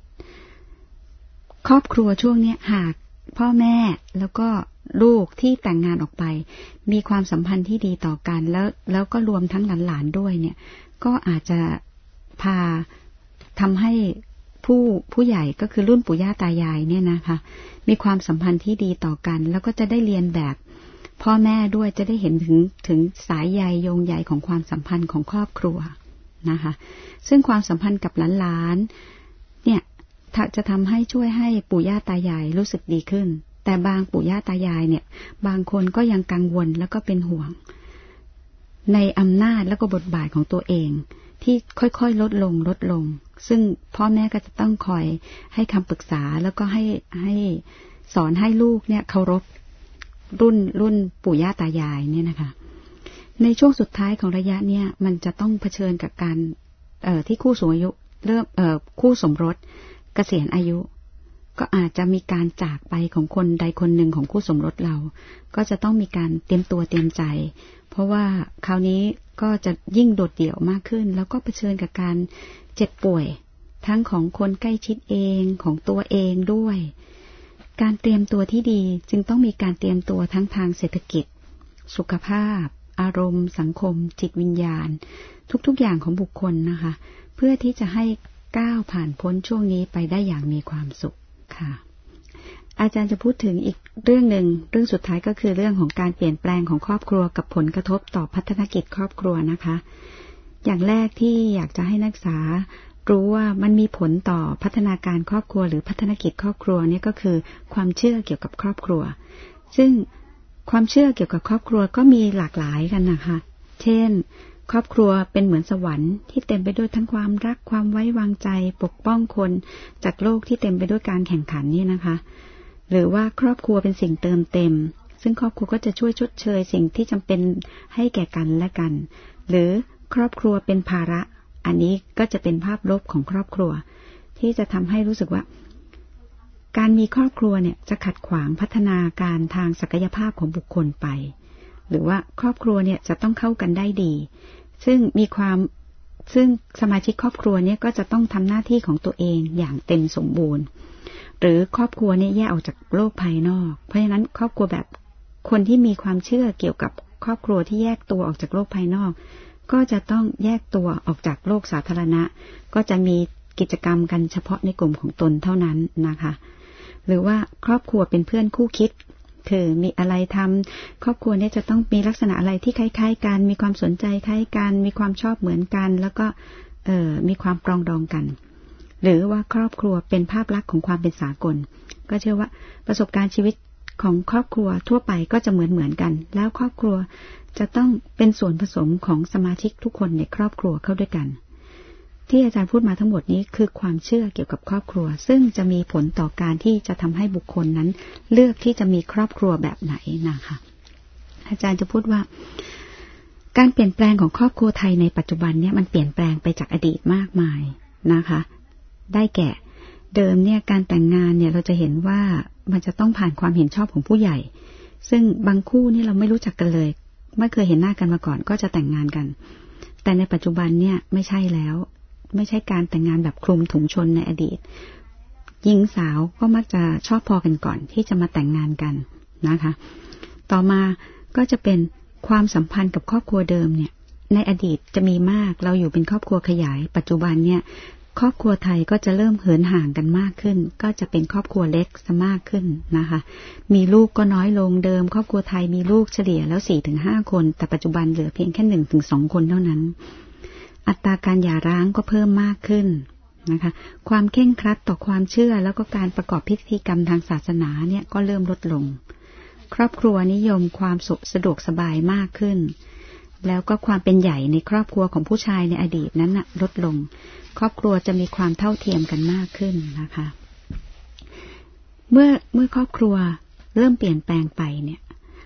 ครอบครัวช่วงนี้หากพ่อแม่แล้วก็ลูกที่แต่งงานออกไปมีความสัมพันธ์ที่ดีต่อกันแล้วก็รวมทั้งหลานๆด้วยเนี่ยก็อาจจะพาทำให้ผู้ใหญ่ก็คือรุ่นปู่ย่าตายายเนี่ยนะคะมีความสัมพันธ์ที่ดีต่อกันแล้วก็จะได้เรียนแบบพ่อแม่ด้วยจะได้เห็นถึงสายใยโยงใยของความสัมพันธ์ของครอบครัวนะคะซึ่งความสัมพันธ์กับหลานๆเนี่ยจะทำให้ช่วยให้ปู่ย่าตายายรู้สึกดีขึ้นแต่บางปู่ย่าตายายเนี่ยบางคนก็ยังกังวลแล้วก็เป็นห่วงในอำนาจแล้วก็บทบาทของตัวเองที่ค่อยๆลดลงซึ่งพ่อแม่ก็จะต้องคอยให้คำปรึกษาแล้วก็ให้สอนให้ลูกเนี่ยเคารพรุ่นปู่ย่าตายายเนี่ยนะคะในช่วงสุดท้ายของระยะเนี่ยมันจะต้องเผชิญกับการที่คู่สูงอายุเริ่มคู่สมรสเกษียณอายุก็อาจจะมีการจากไปของคนใดคนหนึ่งของคู่สมรสเราก็จะต้องมีการเตรียมตัวเตรียมใจเพราะว่าคราวนี้ก็จะยิ่งโดดเดี่ยวมากขึ้นแล้วก็เผชิญกับการเจ็บป่วยทั้งของคนใกล้ชิดเองของตัวเองด้วยการเตรียมตัวที่ดีจึงต้องมีการเตรียมตัวทั้งทางเศรษฐกิจสุขภาพอารมณ์สังคมจิตวิญญาณทุกๆอย่างของบุคคลนะคะเพื่อที่จะให้ก้าวผ่านพ้นช่วงนี้ไปได้อย่างมีความสุขค่ะอาจารย์จะพูดถึงอีกเรื่องหนึ่งเรื่องสุดท้ายก็คือเรื่องของการเปลี่ยนแปลงของครอบครัวกับผลกระทบต่อพัฒนกิจครอบครัวนะคะอย่างแรกที่อยากจะให้นักศึกษารู้ว่ามันมีผลต่อพัฒนาการครอบครัวหรือพัฒนกิจครอบครัวนี่ก็คือความเชื่อเกี่ยวกับครอบครัวซึ่งความเชื่อเกี่ยวกับครอบครัวก็มีหลากหลายกันนะคะเช่นครอบครัวเป็นเหมือนสวรรค์ที่เต็มไปด้วยทั้งความรักความไว้วางใจปกป้องคนจากโลกที่เต็มไปด้วยการแข่งขันนี่นะคะหรือว่าครอบครัวเป็นสิ่งเติมเต็มซึ่งครอบครัวก็จะช่วยชดเชยสิ่งที่จำเป็นให้แก่กันและกันหรือครอบครัวเป็นภาระอันนี้ก็จะเป็นภาพลบของครอบครัวที่จะทำให้รู้สึกว่าการมีครอบครัวเนี่ยจะขัดขวางพัฒนาการทางศักยภาพของบุคคลไปหรือว่าครอบครัวเนี่ยจะต้องเข้ากันได้ดีซึ่งสมาชิกครอบครัวเนี่ยก็จะต้องทำหน้าที่ของตัวเองอย่างเต็มสมบูรณ์หรือครอบครัวเนี่ยแยกออกจากโลกภายนอกเพราะฉะนั้นครอบครัวแบบคนที่มีความเชื่อเกี่ยวกับครอบครัวที่แยกตัวออกจากโลกภายนอกก็จะต้องแยกตัวออกจากโลกสาธารณะก็จะมีกิจกรรมกันเฉพาะในกลุ่มของตนเท่านั้นนะคะหรือว่าครอบครัวเป็นเพื่อนคู่คิดคือมีอะไรทำครอบครัวเนี่ยจะต้องมีลักษณะอะไรที่คล้ายๆกันมีความสนใจคล้ายกันมีความชอบเหมือนกันแล้วก็มีความปรองดองกันหรือว่าครอบครัวเป็นภาพลักษณ์ของความเป็นสากลก็เชื่อว่าประสบการณ์ชีวิตของครอบครัวทั่วไปก็จะเหมือนกันแล้วครอบครัวจะต้องเป็นส่วนผสมของสมาชิกทุกคนในครอบครัวเข้าด้วยกันที่อาจารย์พูดมาทั้งหมดนี้คือความเชื่อเกี่ยวกับครอบครัวซึ่งจะมีผลต่อการที่จะทำให้บุคคลนั้นเลือกที่จะมีครอบครัวแบบไหนนะคะอาจารย์จะพูดว่าการเปลี่ยนแปลงของครอบครัวไทยในปัจจุบันเนี่ยมันเปลี่ยนแปลงไปจากอดีตมากมายนะคะได้แก่เดิมเนี่ยการแต่งงานเนี่ยเราจะเห็นว่ามันจะต้องผ่านความเห็นชอบของผู้ใหญ่ซึ่งบางคู่นี่เราไม่รู้จักกันเลยไม่เคยเห็นหน้ากันมาก่อนก็จะแต่งงานกันแต่ในปัจจุบันเนี่ยไม่ใช่แล้วไม่ใช่การแต่งงานแบบคลุมถุงชนในอดีตหญิงสาวก็มักจะชอบพอกันก่อนที่จะมาแต่งงานกันนะคะต่อมาก็จะเป็นความสัมพันธ์กับครอบครัวเดิมเนี่ยในอดีตจะมีมากเราอยู่เป็นครอบครัวขยายปัจจุบันเนี่ยครอบครัวไทยก็จะเริ่มเหินห่างกันมากขึ้นก็จะเป็นครอบครัวเล็กซะมากขึ้นนะคะมีลูกก็น้อยลงเดิมครอบครัวไทยมีลูกเฉลี่ยแล้ว 4-5 คนแต่ปัจจุบันเหลือเพียงแค่ 1-2 คนเท่านั้นอัตราการหย่าร้างก็เพิ่มมากขึ้นนะคะความเคร่งครัดต่อความเชื่อแล้วก็การประกอบพิธีกรรมทางศาสนาเนี่ยก็เริ่มลดลงครอบครัวนิยมความสะดวกสบายมากขึ้นแล้วก็ความเป็นใหญ่ในครอบครัวของผู้ชายในอดีตนั้นลดลงครอบครัวจะมีความเท่าเทียมกันมากขึ้นนะคะเมื่อครอบครัวเริ่มเปลี่ยนแปลงไปเนี่ย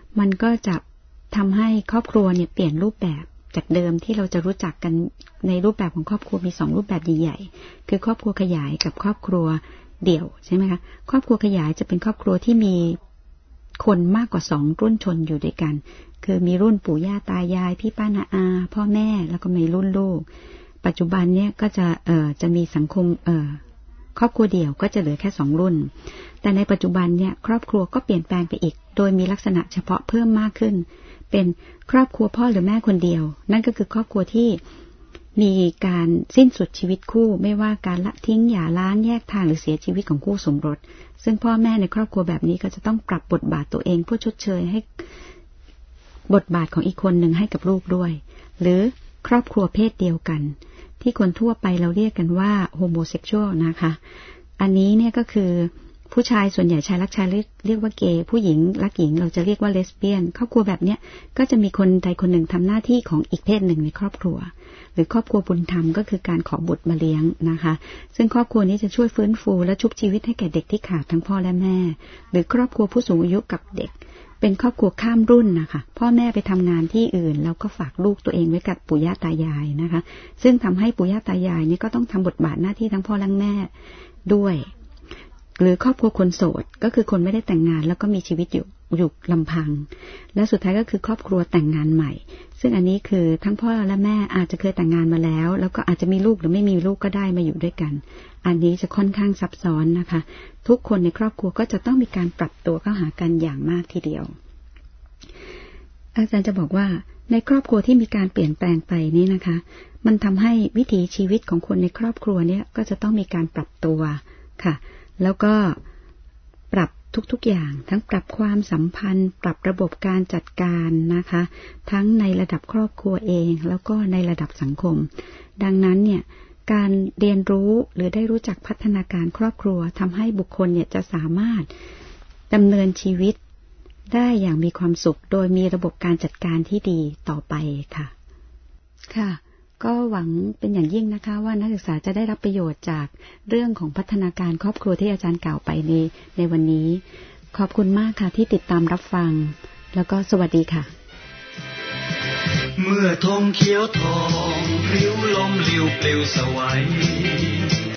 มันก็จะทำให้ครอบครัวเนี่ยเปลี่ยนรูปแบบจากเดิมที่เราจะรู้จักกันในรูปแบบของครอบครัวมี2รูปแบบใหญ่ๆคือครอบครัวขยายกับครอบครัวเดี่ยวใช่ไหมคะครอบครัวขยายจะเป็นครอบครัวที่มีคนมากกว่า2รุ่นชนอยู่ด้วยกันคือมีรุ่นปู่ย่าตายายพี่ป้าน้าอาพ่อแม่แล้วก็มีรุ่นลูกปัจจุบันเนี่ยก็จะมีสังคมครอบครัวเดี่ยวก็จะเหลือแค่2รุ่นแต่ในปัจจุบันเนี่ยครอบครัวก็เปลี่ยนแปลงไปอีกโดยมีลักษณะเฉพาะเพิ่มมากขึ้นเป็นครอบครัวพ่อหรือแม่คนเดียวนั่นก็คือครอบครัวที่มีการสิ้นสุดชีวิตคู่ไม่ว่าการละทิ้งหย่าร้างแยกทางหรือเสียชีวิตของคู่สมรสซึ่งพ่อแม่ในครอบครัวแบบนี้ก็จะต้องปรับบทบาทตัวเองเพื่อชดเชยให้บทบาทของอีกคนหนึ่งให้กับลูกด้วยหรือครอบครัวเพศเดียวกันที่คนทั่วไปเราเรียกกันว่าโฮโมเซ็กชวลนะคะอันนี้เนี่ยก็คือผู้ชายส่วนใหญ่ชายรักชายเรียกว่าเกย์ผู้หญิงรักหญิงเราจะเรียกว่าเลสเบี้ยนครอบครัวแบบเนี้ยก็จะมีคนใดคนหนึ่งทำหน้าที่ของอีกเพศหนึ่งในครอบครัวหรือครอบครัวบุญธรรมก็คือการขอบุตรมาเลี้ยงนะคะซึ่งครอบครัวนี้จะช่วยฟื้นฟูและชุบชีวิตให้แก่เด็กที่ขาดทั้งพ่อและแม่หรือครอบครัวผู้สูงอายุกับเด็กเป็นครอบครัวข้ามรุ่นนะคะพ่อแม่ไปทำงานที่อื่นแล้วก็ฝากลูกตัวเองไว้กับปู่ย่าตายายนะคะซึ่งทำให้ปู่ย่าตายายนี่ก็ต้องทำบทบาทหน้าที่ทั้งพ่อและแม่ด้วยหรือครอบครัวคนโสดก็คือคนไม่ได้แต่งงานแล้วก็มีชีวิตอยู่ลำพังและสุดท้ายก็คือครอบครัวแต่งงานใหม่ซึ่งอันนี้คือทั้งพ่อและแม่อาจจะเคยแต่งงานมาแล้วแล้วก็อาจจะมีลูกหรือไม่มีลูกก็ได้มาอยู่ด้วยกันอันนี้จะค่อนข้างซับซ้อนนะคะทุกคนในครอบครัวก็จะต้องมีการปรับตัวเข้าหากันอย่างมากทีเดียวอาจารย์จะบอกว่าในครอบครัวที่มีการเปลี่ยนแปลงไปนี้นะคะมันทำให้วิถีชีวิตของคนในครอบครัวเนี่ยก็จะต้องมีการปรับตัวค่ะแล้วก็ปรับทุกๆอย่างทั้งปรับความสัมพันธ์ปรับระบบการจัดการนะคะทั้งในระดับครอบครัวเองแล้วก็ในระดับสังคมดังนั้นเนี่ยการเรียนรู้หรือได้รู้จักพัฒนาการครอบครัวทำให้บุคคลเนี่ยจะสามารถดำเนินชีวิตได้อย่างมีความสุขโดยมีระบบการจัดการที่ดีต่อไปค่ะค่ะก็หวังเป็นอย่างยิ่งนะคะว่านักศึกษาจะได้รับประโยชน์จากเรื่องของพัฒนาการครอบครัวที่อาจารย์กล่าวไปในวันนี้ขอบคุณมากค่ะที่ติดตามรับฟังแล้วก็สวัสดีค่ะเมื่อธงเขียวทองริ้วลมลิวปลิวสวัย